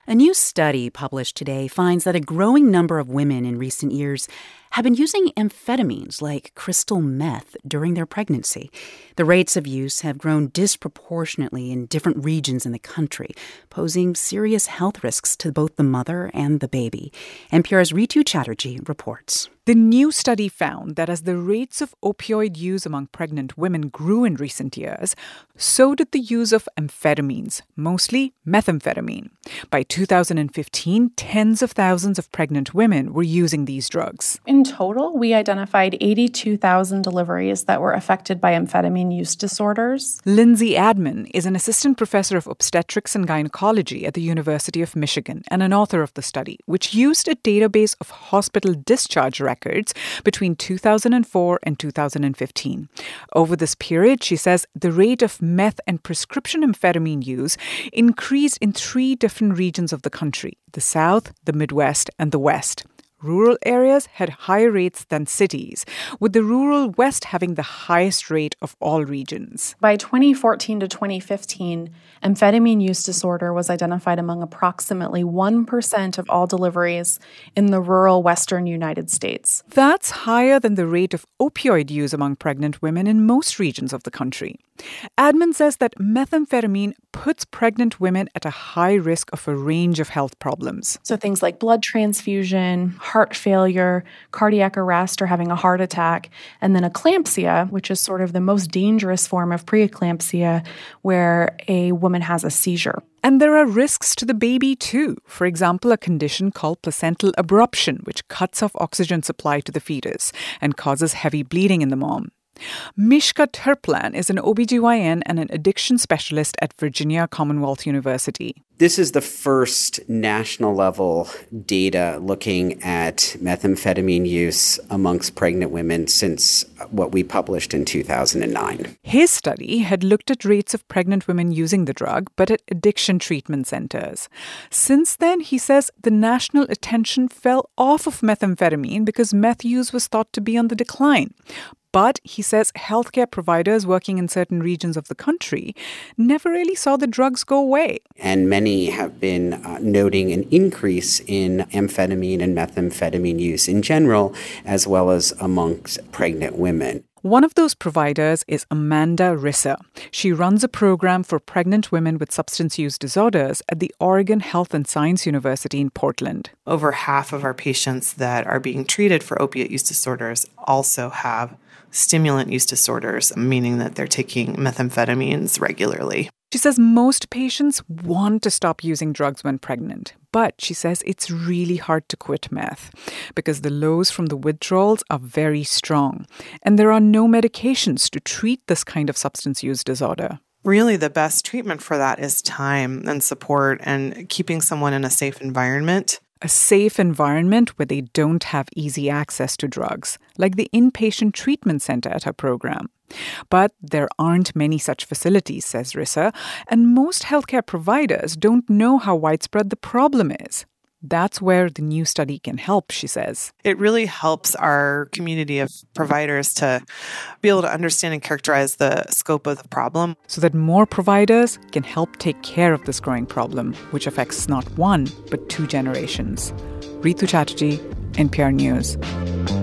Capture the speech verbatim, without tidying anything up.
A new study published today finds that a growing number of women in recent years have been using amphetamines like crystal meth during their pregnancy. The rates of use have grown disproportionately in different regions in the country, posing serious health risks to both the mother and the baby. N P R's Ritu Chatterjee reports. The new study found that as the rates of opioid use among pregnant women grew in recent years, so did the use of amphetamines, mostly methamphetamine. By two thousand fifteen, tens of thousands of pregnant women were using these drugs. In total, we identified eighty-two thousand deliveries that were affected by amphetamine use disorders. Lindsay Adman is an assistant professor of obstetrics and gynecology at the University of Michigan and an author of the study, which used a database of hospital discharge records between two thousand four and two thousand fifteen. Over this period, she says, the rate of meth and prescription amphetamine use increased in three different regions of the country: the South, the Midwest, and the West. Rural areas had higher rates than cities, with the rural West having the highest rate of all regions. By twenty fourteen to twenty fifteen, amphetamine use disorder was identified among approximately one percent of all deliveries in the rural Western United States. That's higher than the rate of opioid use among pregnant women in most regions of the country. Adman says that methamphetamine puts pregnant women at a high risk of a range of health problems. So things like blood transfusion, heart failure, cardiac arrest or having a heart attack, and then eclampsia, which is sort of the most dangerous form of preeclampsia, where a woman has a seizure. And there are risks to the baby too. For example, a condition called placental abruption, which cuts off oxygen supply to the fetus and causes heavy bleeding in the mom. Mishka Terplan is an O B G Y N and an addiction specialist at Virginia Commonwealth University. This is the first national level data looking at methamphetamine use amongst pregnant women since what we published in two thousand nine. His study had looked at rates of pregnant women using the drug, but at addiction treatment centers. Since then, he says the national attention fell off of methamphetamine because meth use was thought to be on the decline. But, he says, healthcare providers working in certain regions of the country never really saw the drugs go away. And many have been uh, noting an increase in amphetamine and methamphetamine use in general, as well as amongst pregnant women. One of those providers is Amanda Risser. She runs a program for pregnant women with substance use disorders at the Oregon Health and Science University in Portland. Over half of our patients that are being treated for opiate use disorders also have stimulant use disorders, meaning that they're taking methamphetamines regularly. She says most patients want to stop using drugs when pregnant, but she says it's really hard to quit meth because the lows from the withdrawals are very strong, and there are no medications to treat this kind of substance use disorder. Really, the best treatment for that is time and support and keeping someone in a safe environment. A safe environment where they don't have easy access to drugs, like the inpatient treatment center at her program. But there aren't many such facilities, says Risser, and most healthcare providers don't know how widespread the problem is. That's where the new study can help, she says. It really helps our community of providers to be able to understand and characterize the scope of the problem, so that more providers can help take care of this growing problem, which affects not one, but two generations. Ritu Chatterjee, N P R News.